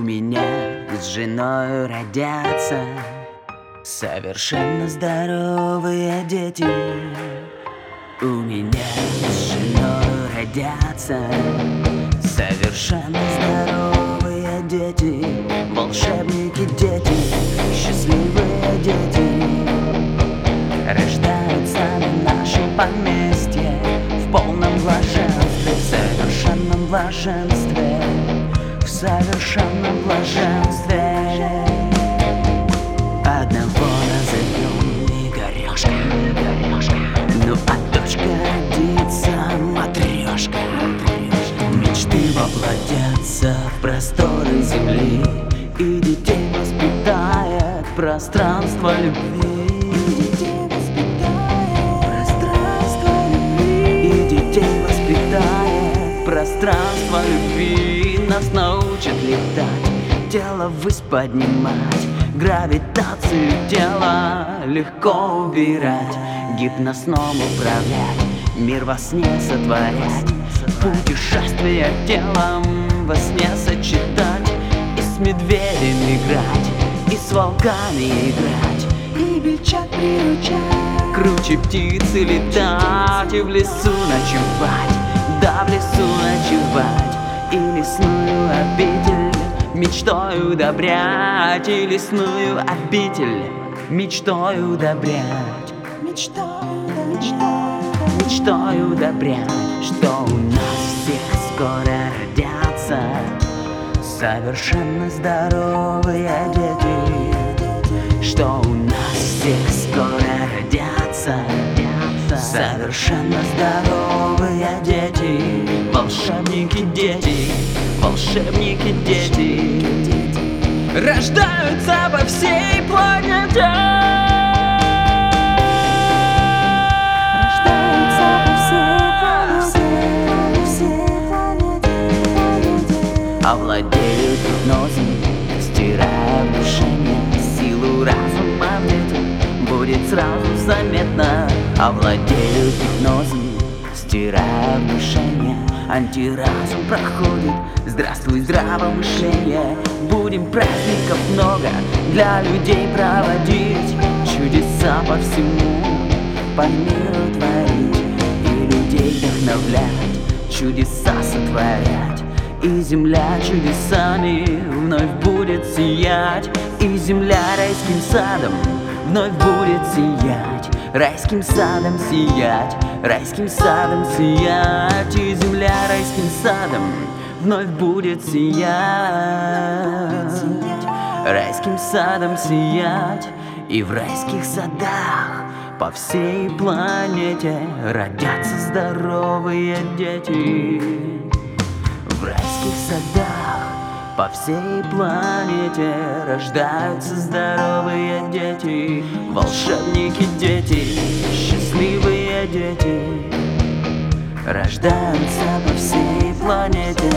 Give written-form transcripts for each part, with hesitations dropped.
меня с женой родятся совершенно здоровые дети. У меня с женой родятся совершенно здоровые дети. Волшебники дети, счастливые дети, рождаются на нашем поместье в полном блаженстве, в совершенном блаженстве, в совершенном блаженстве. Одного назовем Игорёшка, ну а дочка родится Матрешка. Мечты воплотятся в просторы земли, и детей воспитает пространство любви. И детей воспитает пространство любви. Нас научат летать, тело ввысь поднимать, гравитацию тела легко убирать, гипноз сном управлять, мир во сне сотворять, путешествия телом во сне сочетать, и с медведем играть, и с волками играть, и бичат приручать, круче птицы летать, и в лесу ночевать, да в лесу ночевать, и лесную обитель мечтой удобрять, и лесную обитель мечтой удобрять, мечтой удобрять, что у нас всех скоро родятся совершенно здоровые дети, что у нас всех скоро родятся совершенно здоровые дети, волшебники дети, волшебники дети, рождаются по всей планете. Овладеют гипнозом, стирая внушение, силу разума в детях будет сразу заметно. Овладеют гипнозом, стирая внушение, антиразум проходит, здравствуй здравое мышление. Будем праздников много для людей проводить, чудеса по всему, по миру творить, и людей вдохновлять, чудеса сотворять. И земля чудесами вновь будет сиять, и земля райским садом вновь будет сиять, райским садом сиять, райским садом сиять, и земля райским садом вновь будет сиять, райским садом сиять, и в райских садах по всей планете родятся здоровые дети. В райских садах по всей планете рождаются здоровые дети, волшебники дети, счастливые дети, рождаются по всей планете.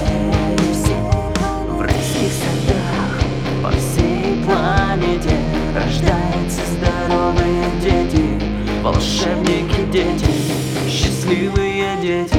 В райских садах по всей планете рождаются здоровые дети, волшебники дети, счастливые дети,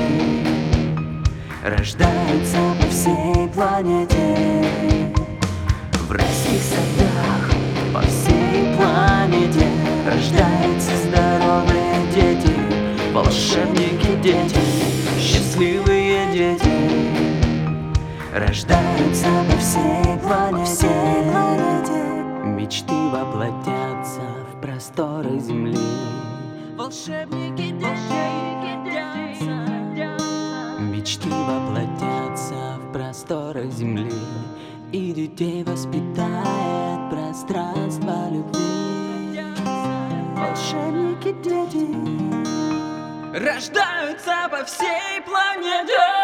рождаются по всей планете. В райских садах по всей планете рождаются здоровые дети, волшебники дети, счастливые дети, рождаются по всей планете. Мечты воплотятся в просторы земли, волшебники дети, мечты воплотятся в просторах земли, и детей воспитает пространство любви. Волшебники дети рождаются по всей планете.